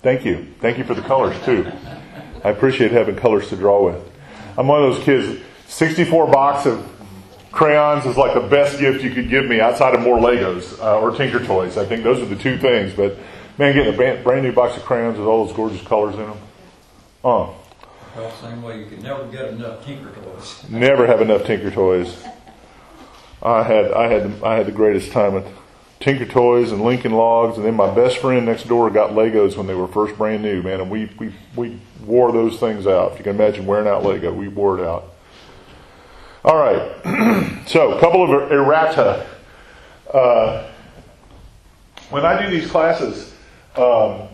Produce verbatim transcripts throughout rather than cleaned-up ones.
Thank you. Thank you for the colors, too. I appreciate having colors to draw with. I'm one of those kids. sixty-four box of crayons is like the best gift you could give me outside of more Legos uh, or Tinker Toys. I think those are the two things. But, man, getting a brand, brand new box of crayons with all those gorgeous colors in them. Oh. Well, same way you can never get enough Tinker Toys. Never have enough Tinker Toys. I had I had I had the greatest time with Tinker Toys and Lincoln Logs, and then my best friend next door got Legos when they were first brand new, man, and we we we wore those things out. If you can imagine wearing out Lego, we wore it out. All right, so a couple of errata. Uh, when I do these classes, um,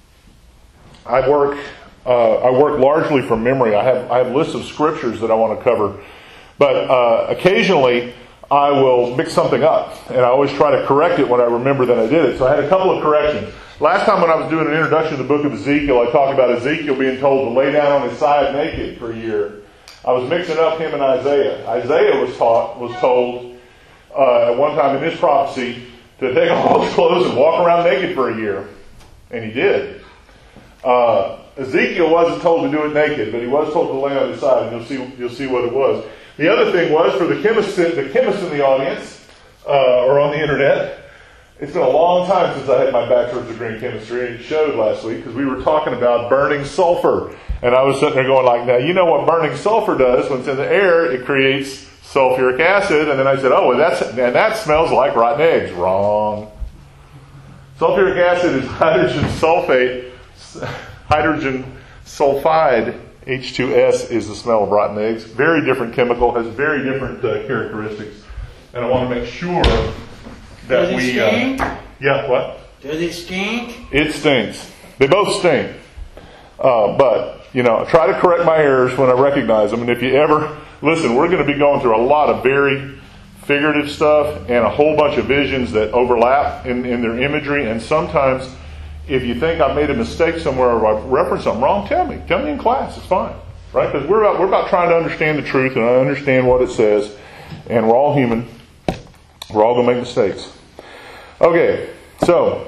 I work. Uh, I work largely from memory. I have I have lists of scriptures that I want to cover, but uh, occasionally I will mix something up, and I always try to correct it when I remember that I did it. So I had a couple of corrections. Last time when I was doing an introduction to the book of Ezekiel, I talked about Ezekiel being told to lay down on his side naked for a year. I was mixing up him and Isaiah. Isaiah was taught was told uh, at one time in his prophecy to take off all his clothes and walk around naked for a year, and he did. Uh, Ezekiel wasn't told to do it naked, but he was told to lay on his side, and you'll see you'll see what it was. The other thing was, for the chemists, the chemists in the audience, uh, or on the internet, it's been a long time since I had my bachelor's degree in chemistry, and it showed last week, because we were talking about burning sulfur. And I was sitting there going like, now, you know what burning sulfur does? When it's in the air, it creates sulfuric acid. And then I said, oh, well, that's, and that smells like rotten eggs. Wrong. Sulfuric acid is hydrogen sulfate, hydrogen sulfide. H two S is the smell of rotten eggs. Very different chemical, has very different uh, characteristics. And I want to make sure that Do we... they stink? Uh, yeah, what? Do they stink? It stinks. They both stink. Uh, but, you know, try to correct my errors when I recognize them. And if you ever... Listen, we're going to be going through a lot of very figurative stuff and a whole bunch of visions that overlap in, in their imagery. And sometimes... if you think I made a mistake somewhere or I referenced something wrong, tell me. Tell me in class. It's fine. Right? Because we're about, we're about trying to understand the truth and I understand what it says. And we're all human. We're all going to make mistakes. Okay. So,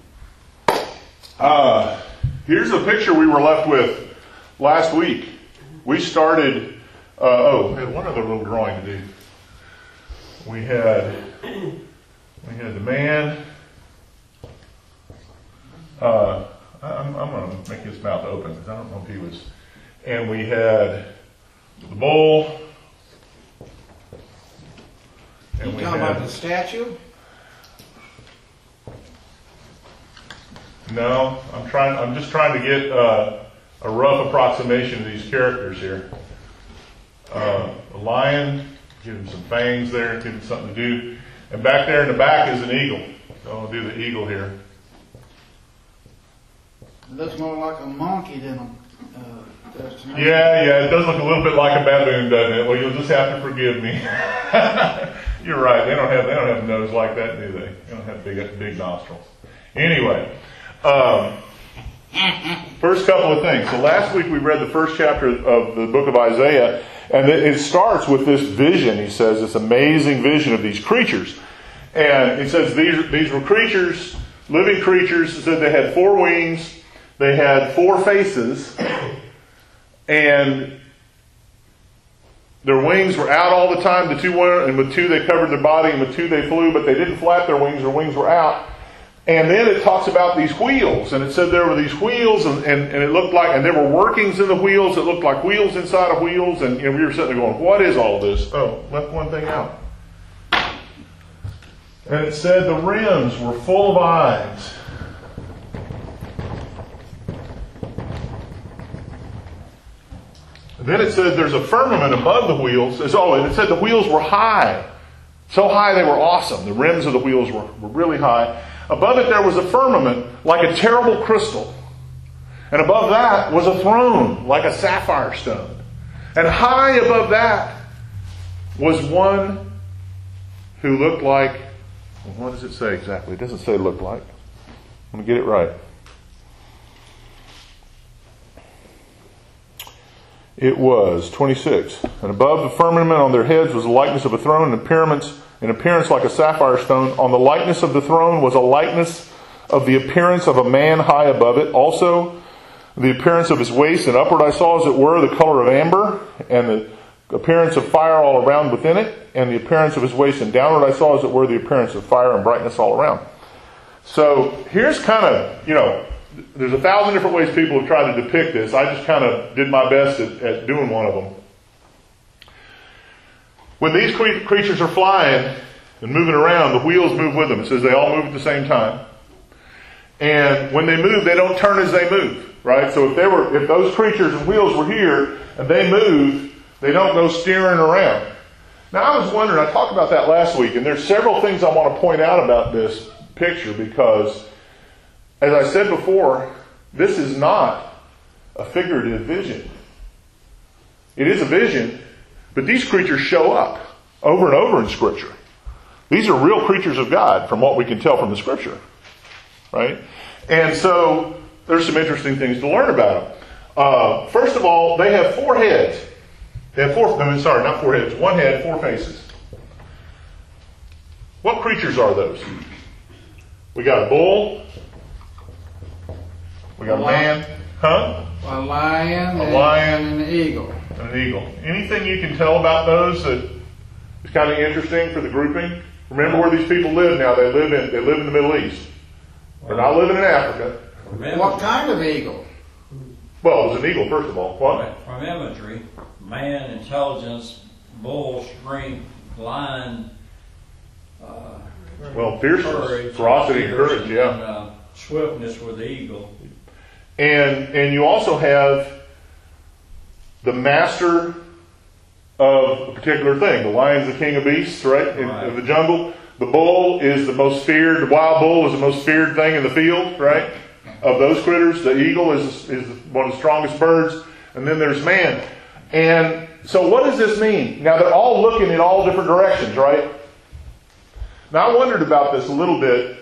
uh, here's a picture we were left with last week. We started, uh, oh, we had one other little drawing to do. We had, we had the man... Uh, I'm, I'm going to make his mouth open because I don't know if he was. And we had the bull. And you we talking had, about the statue? No, I'm trying. I'm just trying to get uh, a rough approximation of these characters here. Uh, a lion, give him some fangs there, give him something to do. And back there in the back is an eagle. So I'll do the eagle here. It looks more like a monkey than a... Uh, does to me. Yeah, yeah, it does look a little bit like a baboon, doesn't it? Well, you'll just have to forgive me. You're right. They don't have they don't have a nose like that, do they? They don't have big big nostrils. Anyway, um, first couple of things. So last week we read the first chapter of the book of Isaiah, and it starts with this vision. He says this amazing vision of these creatures, and he says these these were creatures, living creatures. It said they had four wings. They had four faces, and their wings were out all the time. The two were, and with two they covered their body, and with two they flew, but they didn't flap their wings. Their wings were out. And then it talks about these wheels, and it said there were these wheels, and, and, and it looked like, and there were workings in the wheels. It looked like wheels inside of wheels, and, and we were sitting there going, what is all this? Oh, left one thing out. And it said the rims were full of eyes. Then it says there's a firmament above the wheels. Oh, and it said the wheels were high. So high they were awesome. The rims of the wheels were, were really high. Above it there was a firmament like a terrible crystal. And above that was a throne like a sapphire stone. And high above that was one who looked like... Well, what does it say exactly? It doesn't say look like. I'm going to get it right. It was twenty-six. And above the firmament on their heads was the likeness of a throne, and appearance, in appearance like a sapphire stone. On the likeness of the throne was a likeness of the appearance of a man high above it. Also, the appearance of his waist and upward I saw, as it were, the color of amber, and the appearance of fire all around within it, and the appearance of his waist and downward I saw, as it were, the appearance of fire and brightness all around. So here's kind of, you know, there's a thousand different ways people have tried to depict this. I just kind of did my best at, at doing one of them. When these cre- creatures are flying and moving around, the wheels move with them. It says they all move at the same time. And when they move, they don't turn as they move, right? So if they were, if those creatures and wheels were here and they moved, they don't go steering around. Now I was wondering, I talked about that last week, and there's several things I want to point out about this picture because, as I said before, this is not a figurative vision. It is a vision, but these creatures show up over and over in Scripture. These are real creatures of God from what we can tell from the Scripture. Right? And so there's some interesting things to learn about them. Uh, first of all, they have four heads. They have four, I mean, sorry, not four heads. One head, four faces. What creatures are those? We got a bull. We got a man. Huh? A lion, A and, lion. and an eagle. And an eagle. Anything you can tell about those that is kind of interesting for the grouping? Remember where these people live now. They live in, they live in the Middle East. They're not living in Africa. What kind of eagle? Well, it was an eagle, first of all. What? From imagery, man, intelligence, bull, strength, lion, uh, Well, fierceness, courage, ferocity, and courage, and, yeah. uh, swiftness with the eagle. And and you also have the master of a particular thing. The lion's the king of beasts, right? In, Right. in the jungle. The bull is the most feared. The wild bull is the most feared thing in the field, right? Of those critters, the eagle is is one of the strongest birds. And then there's man. And so, what does this mean? Now they're all looking in all different directions, right? Now I wondered about this a little bit.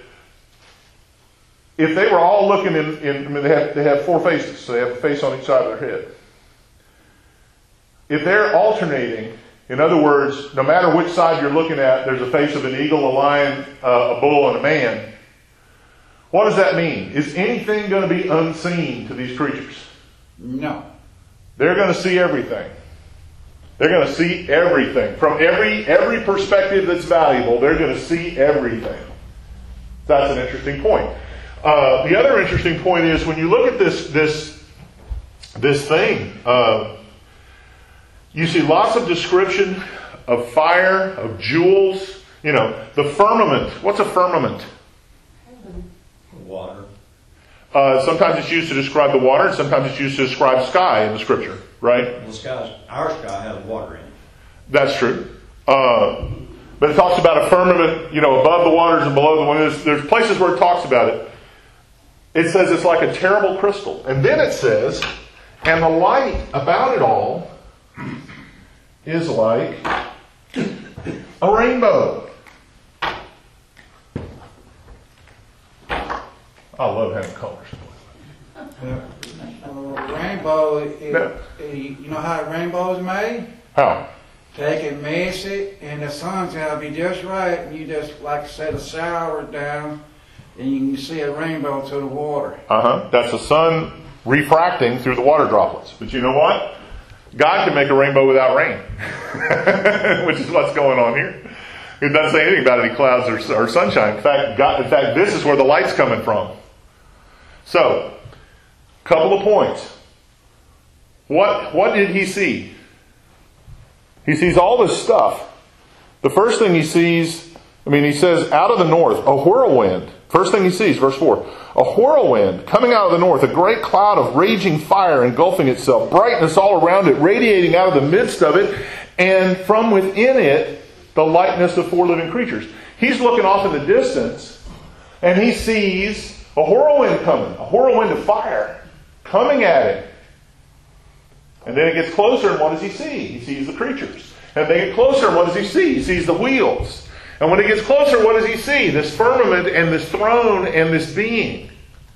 If they were all looking in, in I mean, they have they have four faces, so they have a face on each side of their head. If they're alternating, in other words, no matter which side you're looking at, there's a face of an eagle, a lion, uh, a bull, and a man. What does that mean? Is anything going to be unseen to these creatures? No. They're going to see everything. They're going to see everything. From every every perspective that's valuable, they're going to see everything. That's an interesting point. Uh, the other interesting point is when you look at this this this thing, uh, you see lots of description of fire, of jewels. You know, the firmament. What's a firmament? Water. Uh, sometimes it's used to describe the water, and sometimes it's used to describe sky in the Scripture, right? The sky, our sky has water in it. That's true. Uh, but it talks about a firmament, you know, above the waters and below the waters. There's, there's places where it talks about it. It says it's like a terrible crystal. And then it says, and the light about it all is like a rainbow. I love having colors. Uh, rainbow, it, No. it- you know how a rainbow is made? How? They can mix it, and the sun's got to be just right, and you just, like I said, a shower down, and you can see a rainbow to the water. Uh-huh. That's the sun refracting through the water droplets. But you know what? God can make a rainbow without rain. Which is what's going on here. It doesn't say anything about any clouds or, or sunshine. In fact, God, in fact, this is where the light's coming from. So, couple of points. What, what did he see? He sees all this stuff. The first thing he sees, I mean, he says, out of the north, a whirlwind. First thing he sees, verse four. A whirlwind coming out of the north, a great cloud of raging fire engulfing itself, brightness all around it, radiating out of the midst of it, and from within it, the likeness of four living creatures. He's looking off in the distance, and he sees a whirlwind coming, a whirlwind of fire coming at him. And then it gets closer, and what does he see? He sees the creatures. And they get closer, and what does he see? He sees the wheels. And when it gets closer, what does he see? This firmament and this throne and this being.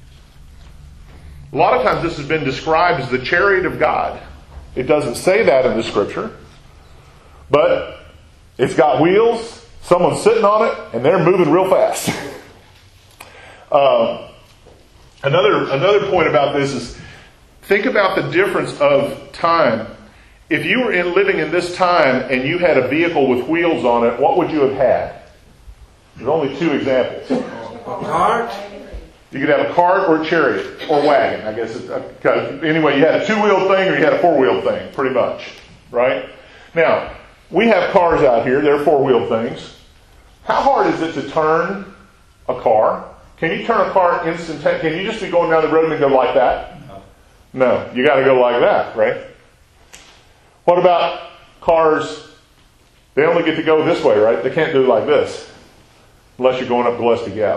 A lot of times this has been described as the chariot of God. It doesn't say that in the Scripture. But it's got wheels, someone's sitting on it, and they're moving real fast. Uh, another another point about this is, think about the difference of time. If you were in, living in this time and you had a vehicle with wheels on it, what would you have had? There's only two examples. A cart? You could have a cart or a chariot or wagon, I guess. It's, uh, anyway, you had a two-wheeled thing or you had a four-wheeled thing, pretty much, right? Now, we have cars out here. They're four-wheeled things. How hard is it to turn a car? Can you turn a car instantaneously? Can you just be going down the road and go like that? No. No, you got to go like that, right? What about cars? They only get to go this way, right? They can't do like this, unless you're going up Gillespie Gap.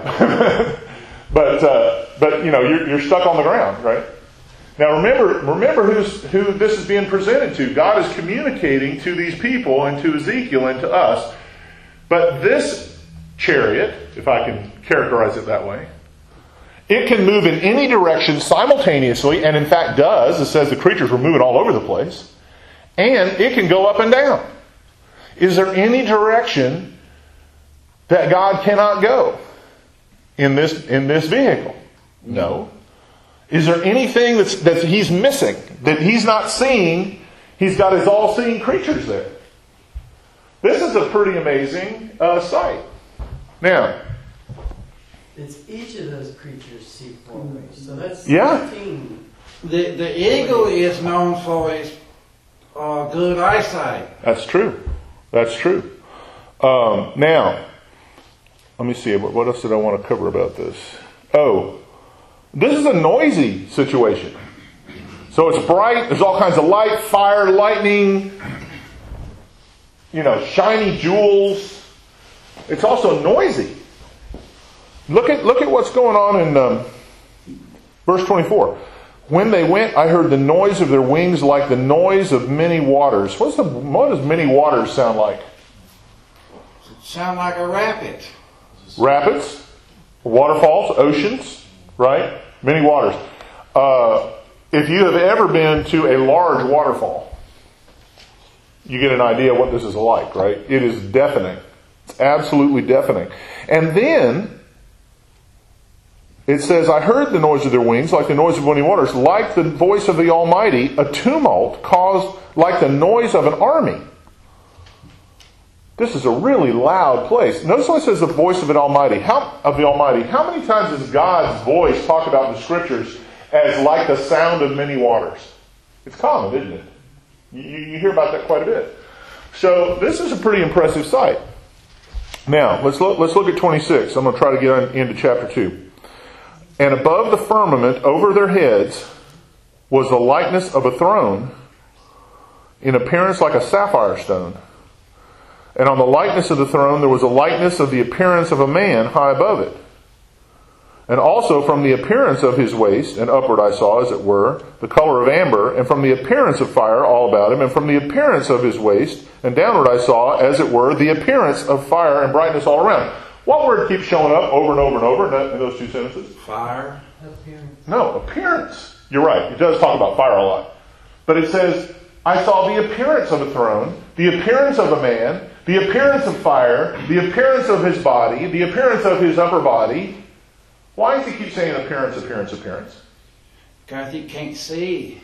but uh, but you know you're, you're stuck on the ground, right? Now remember remember who's who this is being presented to. God is communicating to these people and to Ezekiel and to us. But this chariot, if I can characterize it that way, it can move in any direction simultaneously, and in fact does. It says the creatures were moving all over the place. And it can go up and down. Is there any direction that God cannot go in this in this vehicle? No. Is there anything that's, that He's missing, that He's not seeing? He's got His all-seeing creatures there. This is a pretty amazing uh, sight. Now, it's each of those creatures see four ways. So that's yeah. fifteen. The, the eagle is known for its uh, good eyesight. That's true. That's true. Um, now, let me see. What else did I want to cover about this? Oh, this is a noisy situation. So it's bright. There's all kinds of light, fire, lightning, you know, shiny jewels. It's also noisy. Look at look at what's going on in um, verse twenty-four. When they went, I heard the noise of their wings like the noise of many waters. What's the what does many waters sound like? Sound like a rapid. Rapids, waterfalls, oceans, right? Many waters. Uh, if you have ever been to a large waterfall, you get an idea what this is like, right? It is deafening. It's absolutely deafening. And then it says, I heard the noise of their wings, like the noise of many waters, like the voice of the Almighty, a tumult caused like the noise of an army. This is a really loud place. Notice when it says the voice of an Almighty. How, of the Almighty. How many times does God's voice talk about in the Scriptures as like the sound of many waters? It's common, isn't it? You, you hear about that quite a bit. So this is a pretty impressive sight. Now, let's look, let's look at twenty-six. I'm going to try to get on, into chapter two. And above the firmament, over their heads, was the likeness of a throne, in appearance like a sapphire stone. And on the likeness of the throne there was a likeness of the appearance of a man high above it. And also from the appearance of his waist, and upward I saw, as it were, the color of amber, and from the appearance of fire all about him, and from the appearance of his waist, and downward I saw, as it were, the appearance of fire and brightness all around. What word keeps showing up over and over and over in, that, in those two sentences? Fire. Appearance. No, appearance. You're right. It does talk about fire a lot. But it says, I saw the appearance of a throne, the appearance of a man, the appearance of fire, the appearance of his body, the appearance of his upper body. Why does he keep saying appearance, appearance, appearance? Because he can't see.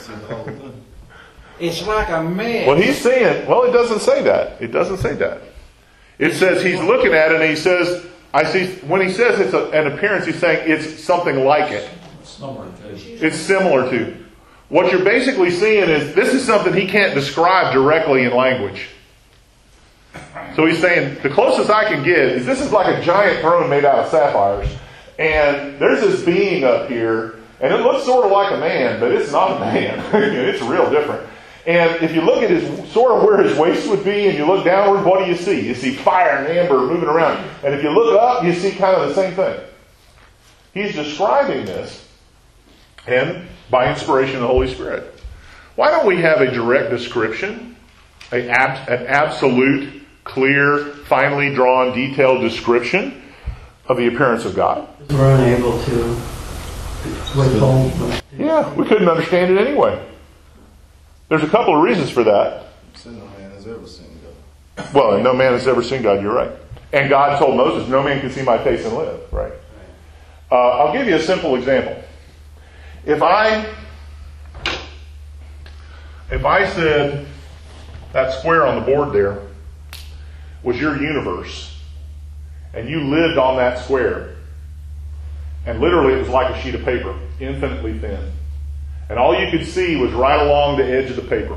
It's like a man. Well, he's saying, well, it doesn't say that. It doesn't say that. It says he's looking at it and he says, I see, when he says it's a, an appearance, he's saying it's something like it. Similar to. It's similar to. What you're basically seeing is this is something he can't describe directly in language. So he's saying, the closest I can get is this is like a giant throne made out of sapphires. And there's this being up here, and it looks sort of like a man, but it's not a man. It's real different. And if you look at his sort of where his waist would be, and you look downward, what do you see? You see fire and amber moving around. And if you look up, you see kind of the same thing. He's describing this, and by inspiration of the Holy Spirit. Why don't we have a direct description, a ab- an absolute, clear, finely drawn, detailed description of the appearance of God? We're unable to withhold. Yeah, we couldn't understand it anyway. There's a couple of reasons for that. No man has ever seen God. Well, no man has ever seen God, you're right. And God told Moses, no man can see my face and live, right? Uh, I'll give you a simple example. If I, if I said that square on the board there was your universe, and you lived on that square, and literally it was like a sheet of paper, infinitely thin, and all you could see was right along the edge of the paper,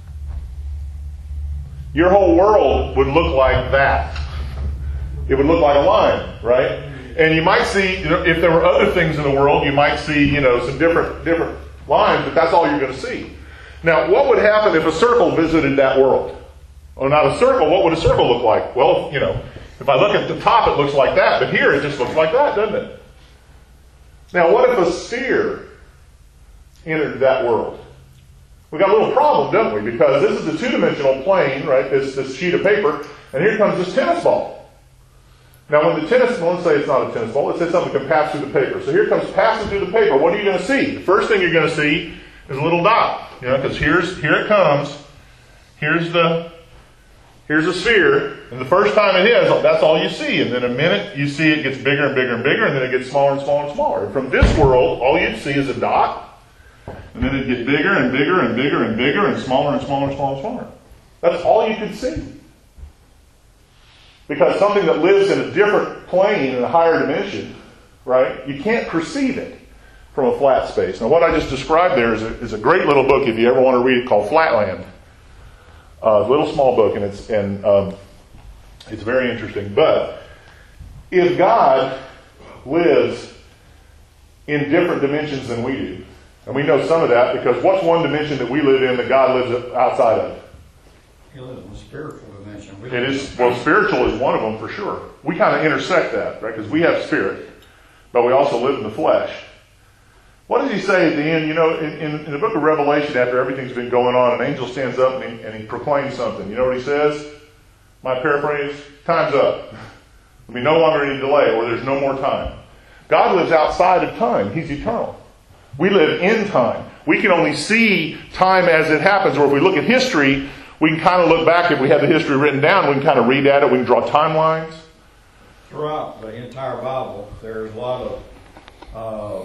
your whole world would look like that. It would look like a line, right? And you might see, you know, if there were other things in the world, you might see, you know, some different different lines, but that's all you're going to see. Now, what would happen if a circle visited that world? Or not a circle, what would a circle look like? Well, you know, if I look at the top, it looks like that, but here it just looks like that, doesn't it? Now, what if a sphere entered that world? We got a little problem, don't we? Because this is a two-dimensional plane, right? This, this sheet of paper, and here comes this tennis ball. Now, when the tennis ball, let's say it's not a tennis ball, let's say something can pass through the paper. So here comes passing through the paper. What are you going to see? The first thing you're going to see is a little dot, you know, because here's here it comes. Here's the here's a sphere, and the first time it hits, that's all you see. And then a minute, you see it gets bigger and bigger and bigger, and then it gets smaller and smaller and smaller. And from this world, all you'd see is a dot, and then it'd get bigger and bigger and bigger and bigger and smaller and smaller and smaller and smaller. That's all you could see. Because something that lives in a different plane, in a higher dimension, right, you can't perceive it from a flat space. Now, what I just described there is a, is a great little book, if you ever want to read it, called Flatland. A uh, little small book, and it's and um, it's very interesting. But if God lives in different dimensions than we do, and we know some of that because what's one dimension that we live in that God lives outside of? He lives in a spiritual dimension. We It is, well, spiritual is one of them for sure. We kind of intersect that, right? Because we have spirit, but we also live in the flesh. What does he say at the end? You know, in, in, in the book of Revelation, after everything's been going on, an angel stands up and he, and he proclaims something. You know what he says? My paraphrase, time's up. There'll be no longer any delay, or there's no more time. God lives outside of time. He's eternal. We live in time. We can only see time as it happens, or if we look at history, we can kind of look back. If we have the history written down, we can kind of read at it. We can draw timelines. Throughout the entire Bible, there's a lot of, uh,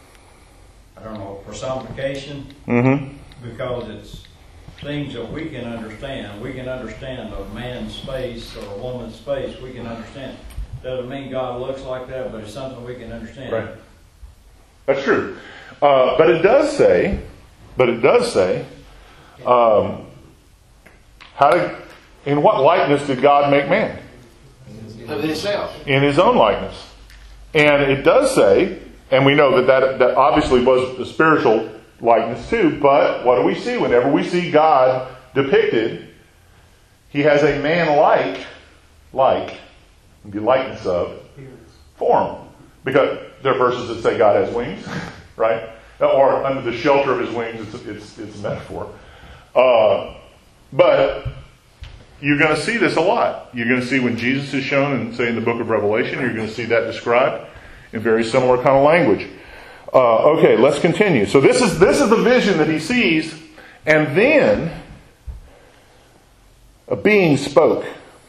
I don't know, personification. Mm-hmm. Because it's things that we can understand. We can understand a man's face or a woman's face. We can understand. Doesn't mean God looks like that, but it's something we can understand. Right. That's true. Uh, but it does say, but it does say, um, how did, in what likeness did God make man? Of himself. In his own likeness. And it does say, and we know that that, that obviously was a spiritual likeness too, but what do we see? Whenever we see God depicted, he has a man-like, like, the likeness of, form. Because there are verses that say God has wings, right? Or under the shelter of his wings, it's, it's, it's a metaphor. Uh, but you're going to see this a lot. You're going to see when Jesus is shown, and say in the book of Revelation, you're going to see that described in very similar kind of language. Uh, okay, let's continue. So this is this is the vision that he sees, and then a being spoke.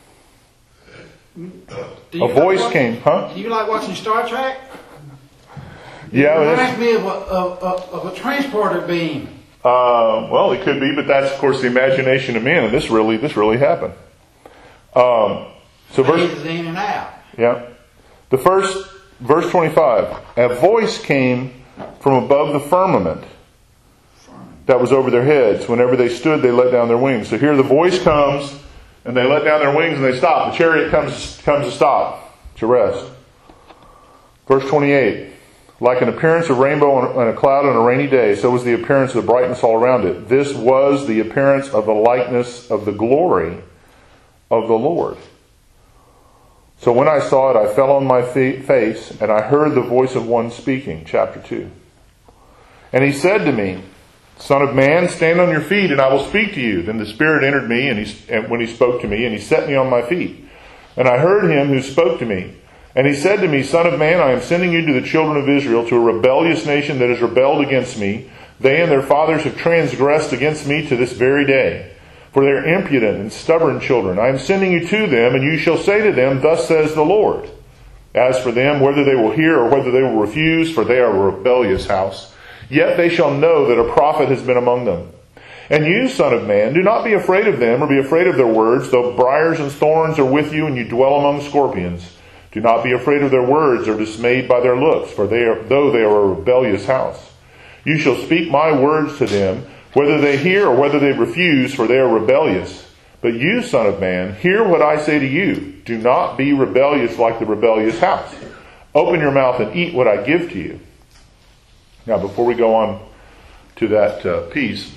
A voice like came, huh? Do you like watching Star Trek? Yeah, It that's, reminds me of a, of, of, of a transporter beam. uh, well, it could be, but that's of course the imagination of men, and this really this really happened. Um, so verse, Phases in and out. yeah, the first verse twenty-five. A voice came from above the firmament that was over their heads. Whenever they stood, they let down their wings. So here the voice comes, and they let down their wings and they stop. The chariot comes comes to stop, to rest. Verse twenty-eight. Like an appearance of rainbow on a cloud on a rainy day, so was the appearance of the brightness all around it. This was the appearance of the likeness of the glory of the Lord. So when I saw it, I fell on my face, and I heard the voice of one speaking. Chapter two. And he said to me, Son of man, stand on your feet, and I will speak to you. Then the Spirit entered me, and, he, and when he spoke to me, and he set me on my feet. And I heard him who spoke to me. And he said to me, Son of man, I am sending you to the children of Israel, to a rebellious nation that has rebelled against me. They and their fathers have transgressed against me to this very day. For they are impudent and stubborn children. I am sending you to them, and you shall say to them, Thus says the Lord. As for them, whether they will hear or whether they will refuse, for they are a rebellious house, yet they shall know that a prophet has been among them. And you, Son of Man, do not be afraid of them, or be afraid of their words, though briars and thorns are with you, and you dwell among scorpions. Do not be afraid of their words, or dismayed by their looks, for they are, though they are a rebellious house. You shall speak my words to them, whether they hear or whether they refuse, for they are rebellious. But you, Son of Man, hear what I say to you. Do not be rebellious like the rebellious house. Open your mouth and eat what I give to you. Now, before we go on to that uh, piece,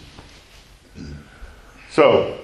so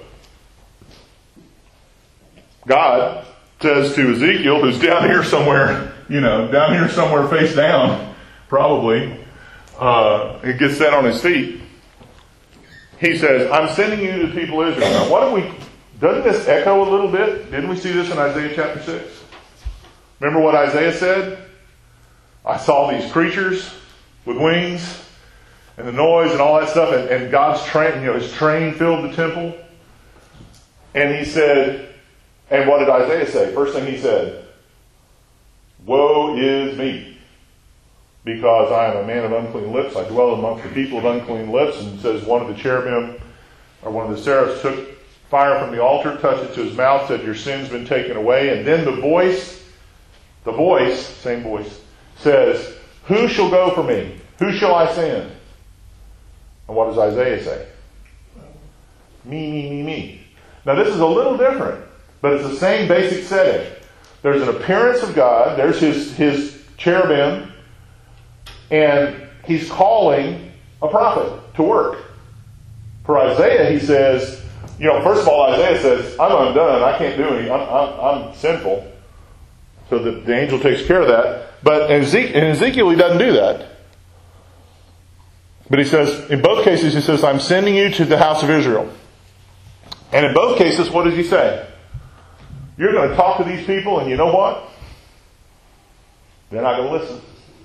God says to Ezekiel, who's down here somewhere, you know, down here somewhere face down, probably, uh, he gets set on his feet. He says, I'm sending you to the people of Israel. Now, what do we, doesn't this echo a little bit? Didn't we see this in Isaiah chapter six? Remember what Isaiah said? I saw these creatures with wings and the noise and all that stuff, and, and God's train, you know, his train filled the temple. And he said, and what did Isaiah say? First thing he said, woe is me, because I am a man of unclean lips. I dwell amongst the people of unclean lips. And it says one of the cherubim, or one of the seraphs, took fire from the altar, touched it to his mouth, said, your sin's been taken away. And then the voice, the voice, same voice, says, who shall go for me? Who shall I send? And what does Isaiah say? Me, me, me, me. Now this is a little different, but it's the same basic setting. There's an appearance of God. There's his, his cherubim. And he's calling a prophet to work. For Isaiah, he says, you know, first of all, Isaiah says, I'm undone. I can't do anything. I'm, I'm, I'm sinful. So the, the angel takes care of that. But in Ezekiel, in Ezekiel, he doesn't do that. But he says, in both cases, he says, I'm sending you to the house of Israel. And in both cases, what does he say? You're going to talk to these people, and you know what? They're not going to listen.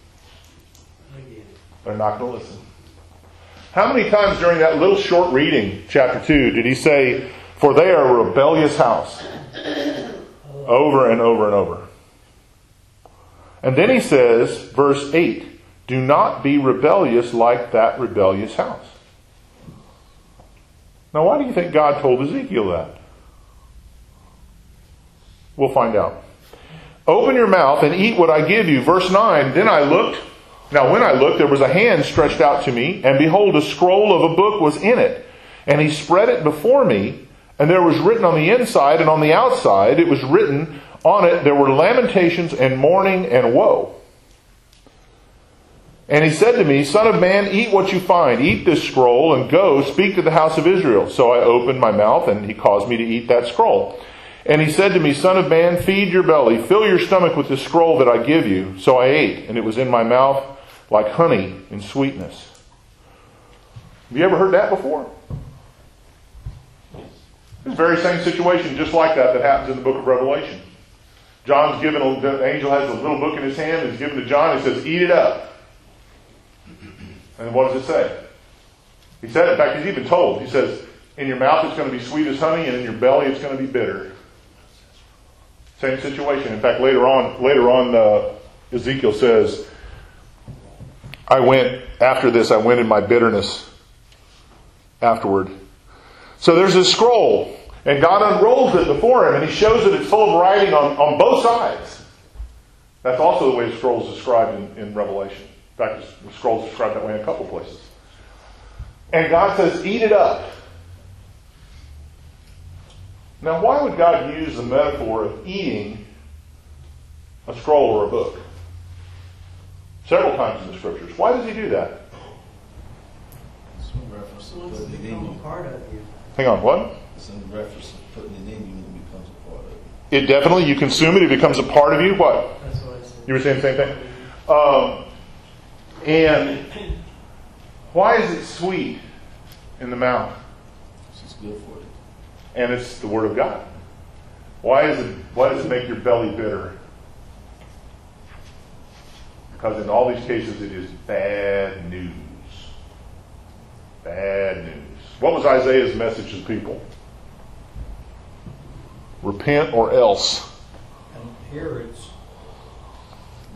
They're not going to listen. How many times during that little short reading, chapter two, did he say, for they are a rebellious house? Over and over and over. And then he says, verse eight, do not be rebellious like that rebellious house. Now, why do you think God told Ezekiel that? We'll find out. Open your mouth and eat what I give you. Verse nine, then I looked. Now, when I looked, there was a hand stretched out to me, and behold, a scroll of a book was in it. And he spread it before me, and there was written on the inside and on the outside, it was written on it, there were lamentations and mourning and woe. And he said to me, Son of man, eat what you find. Eat this scroll and go speak to the house of Israel. So I opened my mouth and he caused me to eat that scroll. And he said to me, Son of man, feed your belly. Fill your stomach with the scroll that I give you. So I ate, and it was in my mouth like honey and sweetness. Have you ever heard that before? It's the very same situation just like that that happens in the book of Revelation. John's given, the angel has a little book in his hand. He's given to John. He says, eat it up. And what does it say? He said, in fact, he's even told. He says, in your mouth it's going to be sweet as honey, and in your belly it's going to be bitter. Same situation. In fact, later on, later on, uh, Ezekiel says, I went, after this, I went in my bitterness afterward. So there's this scroll, and God unrolls it before him, and he shows that it's full of writing on, on both sides. That's also the way the scroll is described in, in Revelation. In fact, the scroll is described that way in a couple places. And God says, eat it up. Now, why would God use the metaphor of eating a scroll or a book? Several times in the Scriptures. Why does he do that? It's in reference to Once it putting it in becomes you. a part of you. Hang on, what? It's in reference to putting it in you and it becomes a part of it. It definitely, you consume it, it becomes a part of you. What? That's what I said. You were saying the same thing? Um, and why is it sweet in the mouth? It's just good for it. And it's the Word of God. Why is it? Why does it make your belly bitter? Because in all these cases, it is bad news. Bad news. What was Isaiah's message to the people? Repent or else. And here it's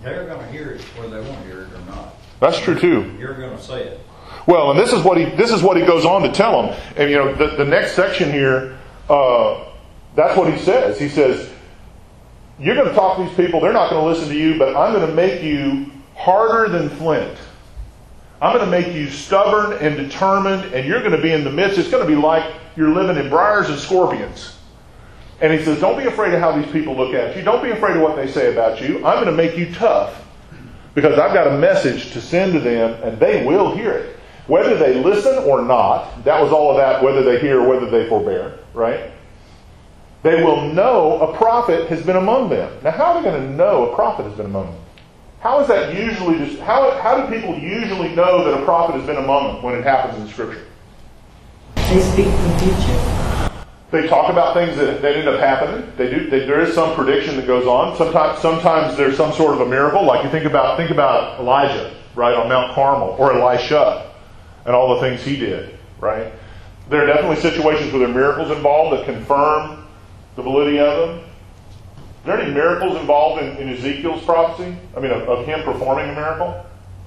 they're gonna hear it whether they want to hear it or not. That's true too. You're gonna say it. Well, and this is what he this is what he goes on to tell them. And you know, the, the next section here, uh, that's what he says. He says, "You're going to talk to these people. They're not going to listen to you, but I'm going to make you harder than flint. I'm going to make you stubborn and determined, and you're going to be in the midst. It's going to be like you're living in briars and scorpions." And he says, "Don't be afraid of how these people look at you. Don't be afraid of what they say about you. I'm going to make you tough because I've got a message to send to them, and they will hear it. Whether they listen or not," that was all of that, whether they hear or whether they forbear, right? "They will know a prophet has been among them." Now, how are they going to know a prophet has been among them? How is that usually, just, how, how do people usually know that a prophet has been among them when it happens in Scripture? They speak the future. They talk about things that, that end up happening. They do. They, there is some prediction that goes on. Sometimes, sometimes there's some sort of a miracle. Like you think about, think about Elijah, right, on Mount Carmel, or Elisha, and all the things he did, right? There are definitely situations where there are miracles involved that confirm the validity of them. Are there any miracles involved in, in Ezekiel's prophecy? I mean, of, of him performing a miracle?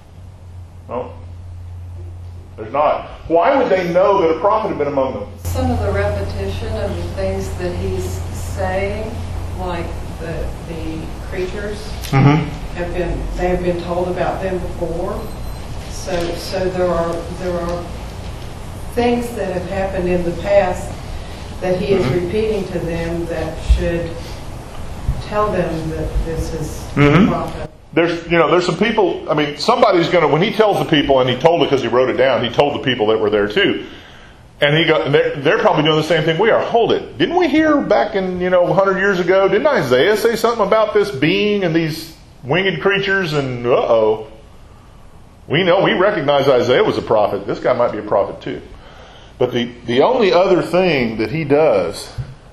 No. There's not. Why would they know that a prophet had been among them? Some of the repetition of the things that he's saying, like the the creatures, Mm-hmm. have been they have been told about them before. So so there are there are things that have happened in the past that he is Mm-hmm. repeating to them that should tell them that this is Mm-hmm. the prophet. There's, you know, there's some people, I mean, somebody's going to, when he tells the people, and he told it because he wrote it down, he told the people that were there too. And he got, they're, they're probably doing the same thing we are. Hold it. Didn't we hear back in, you know, one hundred years ago, didn't Isaiah say something about this being and these winged creatures? And uh-oh. We know, we recognize Isaiah was a prophet. This guy might be a prophet too. But the, the only other thing that he does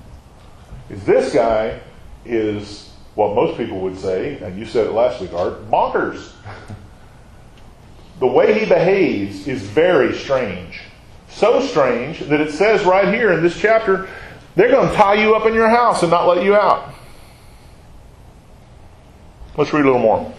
is this guy is what most people would say, and you said it last week, Art, bonkers. The way he behaves is very strange. So strange that it says right here in this chapter, they're going to tie you up in your house and not let you out. Let's read a little more.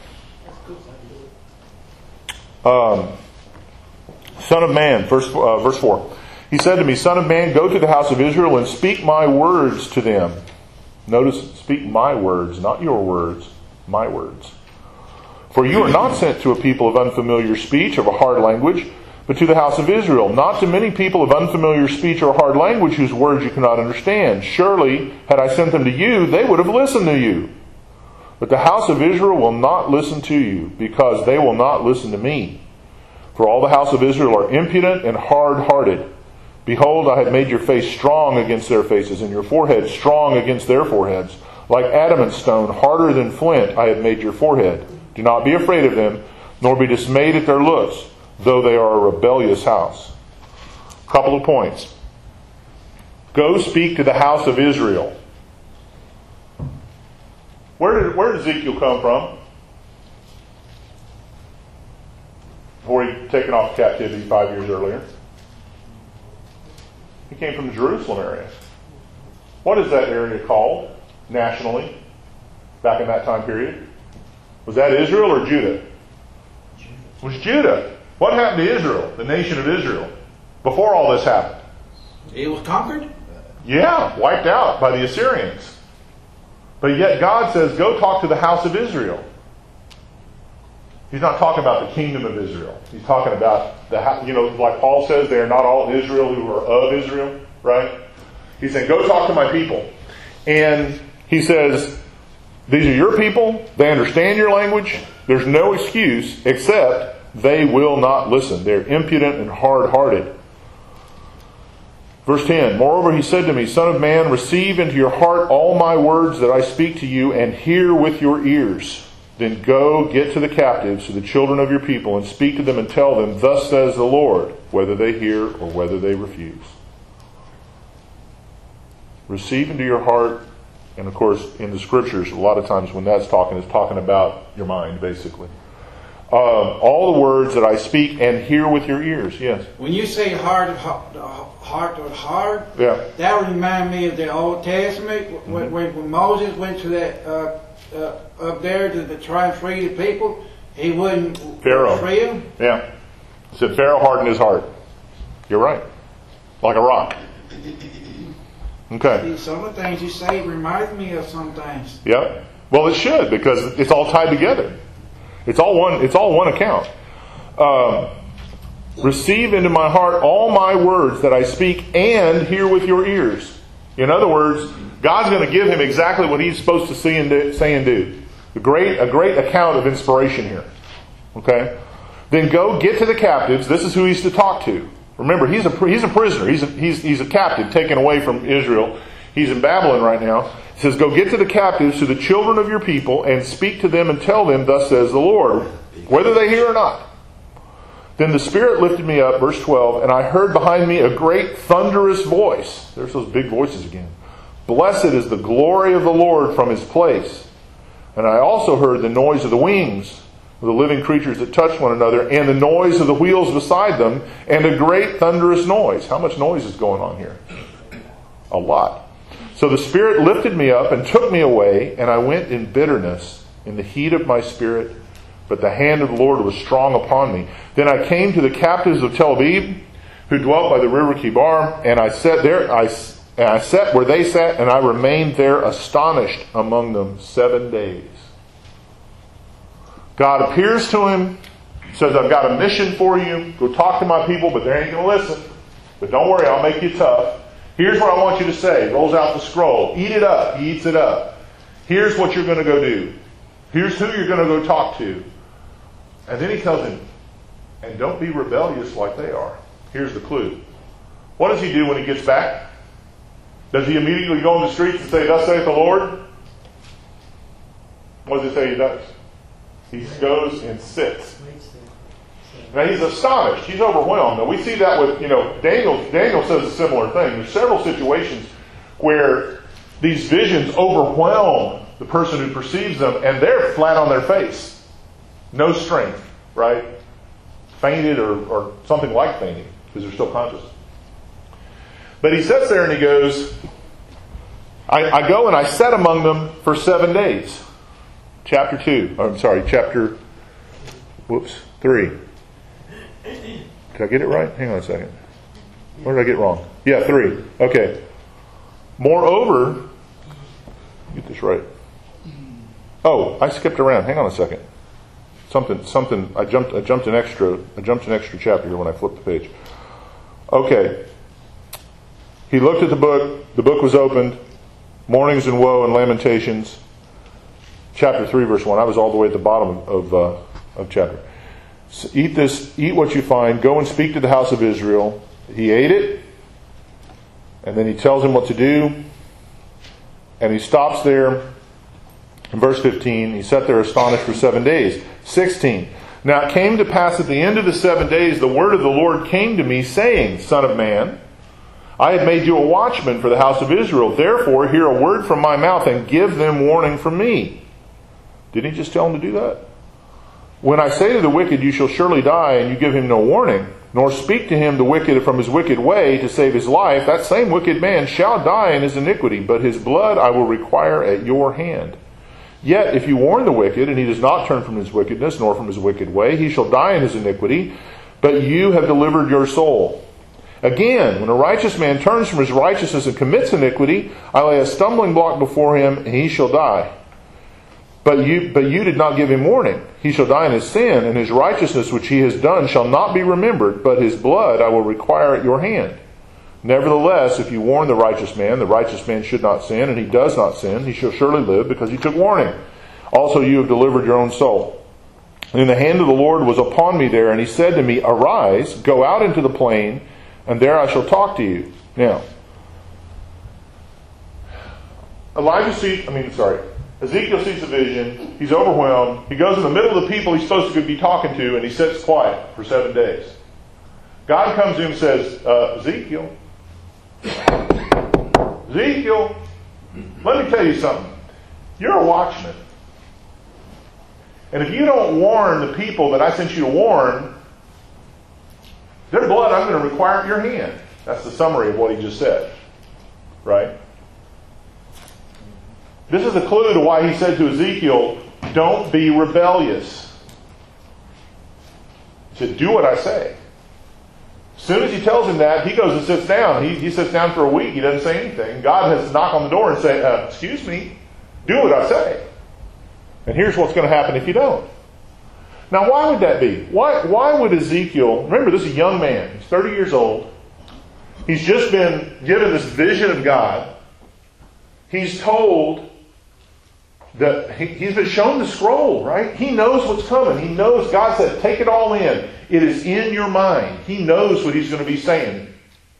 Um, Son of man, verse, uh, verse four. He said to me, "Son of man, go to the house of Israel and speak my words to them." Notice, speak my words, not your words, my words. "For you are not sent to a people of unfamiliar speech, of a hard language, but to the house of Israel, not to many people of unfamiliar speech or hard language whose words you cannot understand. Surely, had I sent them to you, they would have listened to you. But the house of Israel will not listen to you, because they will not listen to me. For all the house of Israel are impudent and hard-hearted. Behold, I have made your face strong against their faces, and your forehead strong against their foreheads. Like adamant stone, harder than flint, I have made your forehead. Do not be afraid of them, nor be dismayed at their looks, though they are a rebellious house." Couple of points. Go speak to the house of Israel. Where did, where did Ezekiel come from? Before he'd taken off captivity five years earlier. He came from the Jerusalem area. What is that area called nationally back in that time period? Was that Israel or Judah? It was Judah. What happened to Israel, the nation of Israel, before all this happened? It was conquered? Yeah, wiped out by the Assyrians. But yet God says, go talk to the house of Israel. He's not talking about the kingdom of Israel. He's talking about, the, you know, like Paul says, they are not all Israel who are of Israel, right? He's saying, go talk to my people. And he says, these are your people. They understand your language. There's no excuse except they will not listen. They're impudent and hard-hearted. Verse ten, "Moreover he said to me, Son of man, receive into your heart all my words that I speak to you, and hear with your ears. Then go, get to the captives, to the children of your people, and speak to them and tell them, Thus says the Lord, whether they hear or whether they refuse." Receive into your heart, and of course in the Scriptures, a lot of times when that's talking, it's talking about your mind, basically. Um, all the words that I speak, and hear with your ears. Yes? When you say heart, heart, heart to heart, Yeah. that would remind me of the Old Testament when, when, when Moses went to that uh, uh, up there to, to try and free the people, he wouldn't Pharaoh. free them? Yeah. He said Pharaoh hardened his heart. You're right. Like a rock. Okay. See, some of the things you say remind me of some things. Yep. Well, it should, because it's all tied together. It's all one. It's all one account. Um, Receive into my heart all my words that I speak, and hear with your ears. In other words, God's going to give him exactly what he's supposed to see and do, say and do. A great, a great account of inspiration here. Okay. Then go get to the captives. This is who he's to talk to. Remember, he's a he's a prisoner. He's a, he's he's a captive taken away from Israel. He's in Babylon right now. He says, go get to the captives, to the children of your people, and speak to them and tell them, thus says the Lord, whether they hear or not. Then the Spirit lifted me up, verse twelve, and I heard behind me a great thunderous voice. There's those big voices again. Blessed is the glory of the Lord from his place. And I also heard the noise of the wings of the living creatures that touch one another, and the noise of the wheels beside them, and a great thunderous noise. How much noise is going on here? A lot. So the Spirit lifted me up and took me away, and I went in bitterness, in the heat of my spirit, but the hand of the Lord was strong upon me. Then I came to the captives of Tel Aviv, who dwelt by the river Kibar, and I sat there, I, and I sat where they sat, and I remained there astonished among them seven days. God appears to him, says, I've got a mission for you. Go talk to my people, but they ain't going to listen. But don't worry, I'll make you tough. Here's what I want you to say. Rolls out the scroll. Eat it up. He eats it up. Here's what you're going to go do. Here's who you're going to go talk to. And then he tells him, and don't be rebellious like they are. Here's the clue. What does he do when he gets back? Does he immediately go in the streets and say, thus saith the Lord? What does it say he does? He goes and sits. Now he's astonished. He's overwhelmed. Now we see that with, you know, Daniel, Daniel says a similar thing. There's several situations where these visions overwhelm the person who perceives them, and they're flat on their face. No strength, right? Fainted or, or something like fainting, because they're still conscious. But he sits there and he goes, I, I go and I sat among them for seven days. Chapter two. I'm sorry, chapter, whoops, three. Did I get it right? Hang on a second. What did I get wrong? Yeah, three. Okay. Moreover, get this right. Oh, I skipped around. Hang on a second. Something, something. I jumped. I jumped an extra. I jumped an extra chapter here when I flipped the page. Okay. He looked at the book. The book was opened. Mournings and woe and lamentations. Chapter three, verse one. I was all the way at the bottom of uh, of chapter. So eat this. Eat what you find. Go and speak to the house of Israel. He ate it, and then he tells him what to do. And he stops there. In verse fifteen, he sat there astonished for seven days. sixteen. Now it came to pass at the end of the seven days, the word of the Lord came to me, saying, Son of man, I have made you a watchman for the house of Israel. Therefore, hear a word from my mouth and give them warning from me. Didn't he just tell him to do that? When I say to the wicked, you shall surely die, and you give him no warning, nor speak to him the wicked from his wicked way to save his life, that same wicked man shall die in his iniquity, but his blood I will require at your hand. Yet if you warn the wicked, and he does not turn from his wickedness, nor from his wicked way, he shall die in his iniquity, but you have delivered your soul. Again, when a righteous man turns from his righteousness and commits iniquity, I lay a stumbling block before him, and he shall die. But you, but you did not give him warning. He shall die in his sin, and his righteousness which he has done shall not be remembered, but his blood I will require at your hand. Nevertheless, if you warn the righteous man, the righteous man should not sin, and he does not sin, he shall surely live, because he took warning. Also you have delivered your own soul. And the hand of the Lord was upon me there, and he said to me, Arise, go out into the plain, and there I shall talk to you. Now, Elijah sees, I mean, sorry, Ezekiel sees the vision, he's overwhelmed, he goes in the middle of the people he's supposed to be talking to, and he sits quiet for seven days. God comes to him and says, uh, Ezekiel, Ezekiel, let me tell you something. You're a watchman. And if you don't warn the people that I sent you to warn, their blood I'm going to require at your hand. That's the summary of what he just said. Right? This is a clue to why he said to Ezekiel, don't be rebellious. He said, do what I say. As soon as he tells him that, he goes and sits down. He, he sits down for a week. He doesn't say anything. God has to knock on the door and say, uh, excuse me, do what I say. And here's what's going to happen if you don't. Now, why would that be? Why, why would Ezekiel, remember this is a young man. He's thirty years old. He's just been given this vision of God. He's told that he, he's been shown the scroll, right? He knows what's coming. He knows, God said, take it all in. It is in your mind. He knows what he's going to be saying.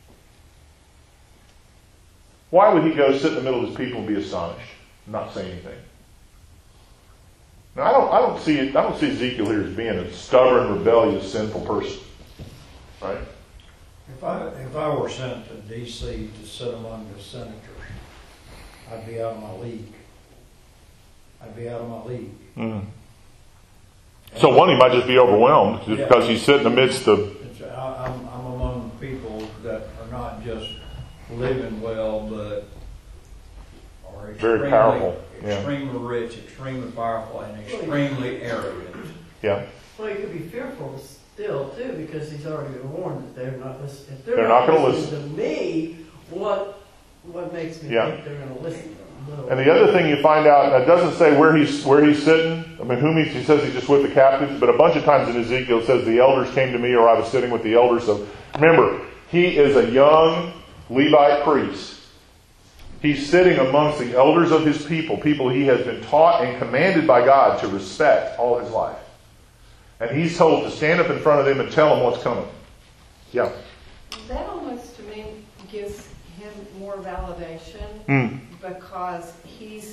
Why would he go sit in the middle of his people and be astonished and not say anything? Now, I don't, I don't see it, I don't see Ezekiel here as being a stubborn, rebellious, sinful person. Right? If I, if I were sent to D C to sit among the senators, I'd be out of my league. I'd be out of my league. Mm. So one, he might just be overwhelmed just Yeah. because he's sitting amidst the... It's, I, I'm, I'm among people that are not just living well, but are Very extremely, powerful. Yeah. extremely rich, extremely powerful, and extremely arrogant. Yeah. Well, he could be fearful still too, because he's already been warned that they're not listening. If they're, They're not, not gonna listening to me, what what makes me Yeah. think they're going to listen? No. And the other thing you find out, it doesn't say where he's where he's sitting. I mean, whom he, he says he's just with the captives, but a bunch of times in Ezekiel it says the elders came to me, or I was sitting with the elders. So remember, he is a young Levite priest. He's sitting amongst the elders of his people, people he has been taught and commanded by God to respect all his life. And he's told to stand up in front of them and tell them what's coming. Yeah. That almost to me gives him more validation Mm. because he's,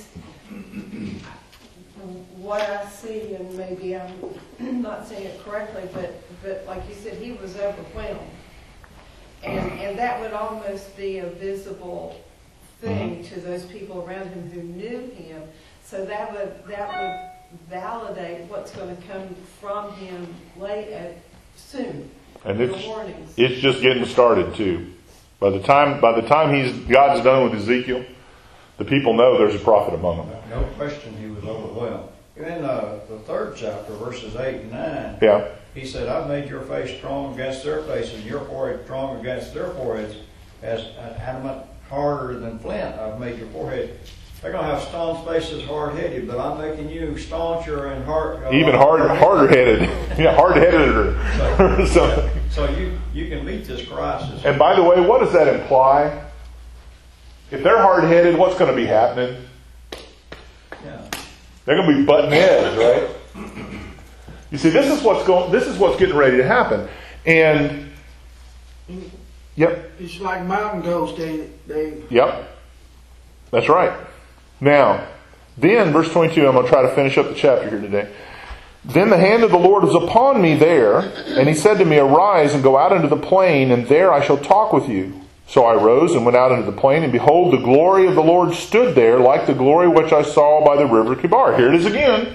what I see, and maybe I'm not saying it correctly, but, but like you said, he was overwhelmed. And, and that would almost be a visible thing to those people around him who knew him. So that would, that would validate what's going to come from him late at, soon. And the it's warnings. it's just getting started too. By the time by the time he's God's done with Ezekiel, the people know there's a prophet among them. No question he was overwhelmed. In uh, the third chapter, verses eight and nine, Yeah. he said, I've made your face strong against their faces, and your forehead strong against their foreheads, as an adamant harder than flint. I've made your forehead. They're going to have staunch faces, hard-headed, but I'm making you stauncher and hard. Uh, Even hard, harder-headed. Yeah, hard-headed or, or something. So you, you can meet this crisis. And by the way, what does that imply? If they're hard-headed, what's going to be happening? Yeah. They're going to be butting heads, right? You see, this is what's going. This is what's getting ready to happen. And yep, It's like mountain goats. They, they. yep, that's right. Now, then, verse twenty-two. I'm going to try to finish up the chapter here today. Then the hand of the Lord was upon me there, and he said to me, Arise and go out into the plain, and there I shall talk with you. So I rose and went out into the plain, and behold, the glory of the Lord stood there, like the glory which I saw by the river Kibar. Here it is again.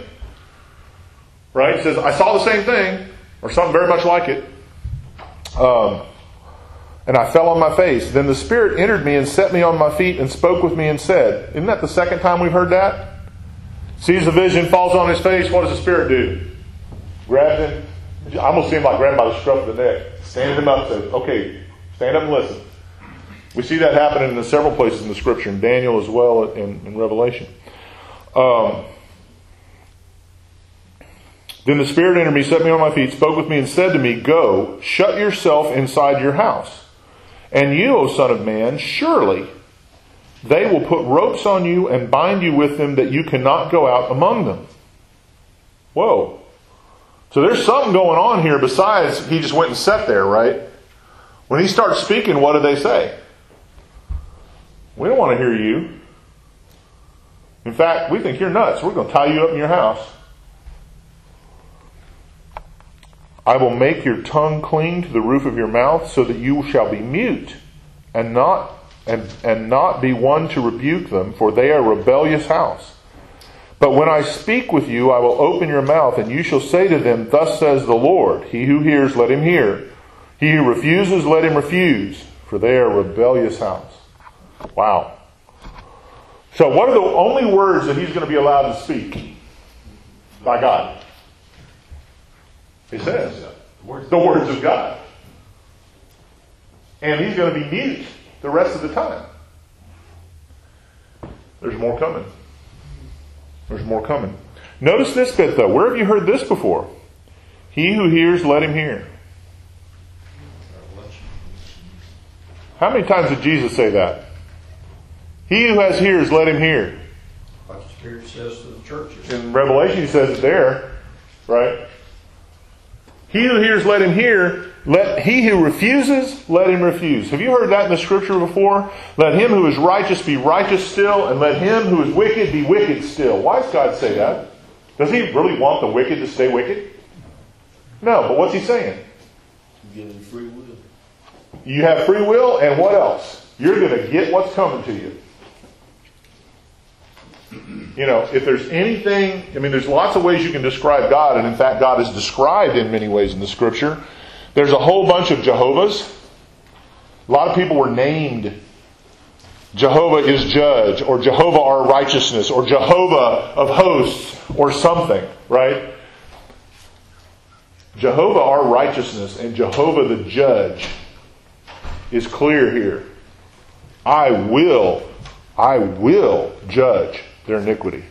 Right? It says, I saw the same thing, or something very much like it. Um, and I fell on my face. Then the Spirit entered me and set me on my feet and spoke with me and said, isn't that the second time we've heard that? Sees the vision, falls on his face. What does the Spirit do? Grabs him. I almost see him like grabbed by the scruff of the neck. Standing him up, says, okay, stand up and listen. We see that happening in several places in the Scripture, in Daniel as well, in, in Revelation. Um, then the Spirit entered me, set me on my feet, spoke with me, and said to me, Go, shut yourself inside your house. And you, O Son of Man, surely they will put ropes on you and bind you with them, that you cannot go out among them. Whoa. So there's something going on here besides he just went and sat there, right? When he starts speaking, what do they say? We don't want to hear you. In fact, we think you're nuts. We're going to tie you up in your house. I will make your tongue cling to the roof of your mouth, so that you shall be mute and not and, and not be one to rebuke them, for they are a rebellious house. But when I speak with you, I will open your mouth, and you shall say to them, Thus says the Lord, He who hears, let him hear. He who refuses, let him refuse, for they are a rebellious house. Wow. So what are the only words that he's going to be allowed to speak by God? He says, the words of God. And he's going to be mute the rest of the time. There's more coming. There's more coming. Notice this bit though. Where have you heard this before? He who hears, let him hear. How many times did Jesus say that? He who has ears, let him hear. What the Spirit says to the churches. In Revelation he says it there, right? He who hears, let him hear. Let he who refuses, let him refuse. Have you heard that in the scripture before? Let him who is righteous be righteous still, and let him who is wicked be wicked still. Why does God say that? Does he really want the wicked to stay wicked? No, but what's he saying? You give him free will. You have free will, and what else? You're going to get what's coming to you. You know, if there's anything, I mean, there's lots of ways you can describe God, and in fact, God is described in many ways in the Scripture. There's a whole bunch of Jehovah's. A lot of people were named Jehovah is judge, or Jehovah our righteousness, or Jehovah of hosts, or something, right? Jehovah our righteousness and Jehovah the judge is clear here. I will, I will judge their iniquity.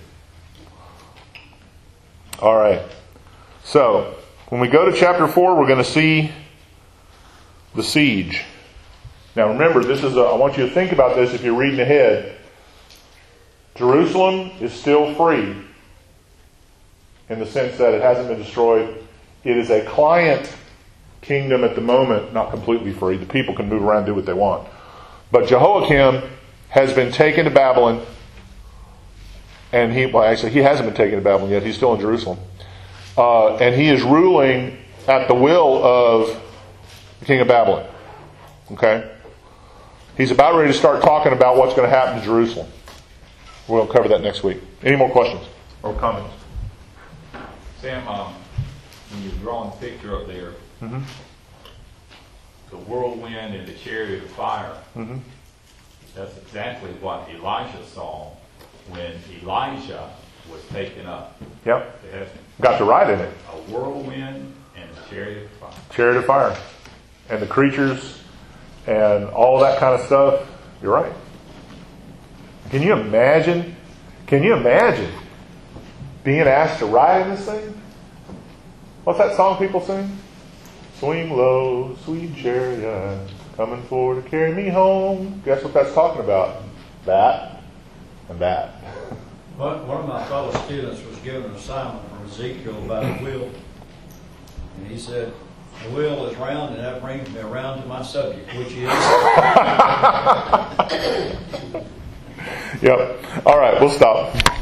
All right. So, when we go to chapter four, we're going to see the siege. Now remember, this is a, I want you to think about this if you're reading ahead. Jerusalem is still free in the sense that it hasn't been destroyed. It is a client kingdom at the moment, not completely free. The people can move around and do what they want. But Jehoiakim has been taken to Babylon. And he, well actually he hasn't been taken to Babylon yet. He's still in Jerusalem. Uh, and he is ruling at the will of the king of Babylon. Okay? He's about ready to start talking about what's going to happen to Jerusalem. We'll cover that next week. Any more questions or comments? Sam, um, when you're drawing the picture up there, Mm-hmm. the whirlwind and the chariot of fire, Mm-hmm. that's exactly what Elijah saw when Elijah was taken up Yep. to heaven. Got to ride in it. A whirlwind and a chariot of fire. Chariot of fire. And the creatures and all that kind of stuff. You're right. Can you imagine? Can you imagine being asked to ride in this thing? What's that song people sing? Swing low, sweet chariot, coming forward to carry me home. Guess what that's talking about? That and that. One, one of my fellow students was given an assignment from Ezekiel about a wheel. And he said, the wheel is round, and that brings me around to my subject, which is... Yep. All right, we'll stop.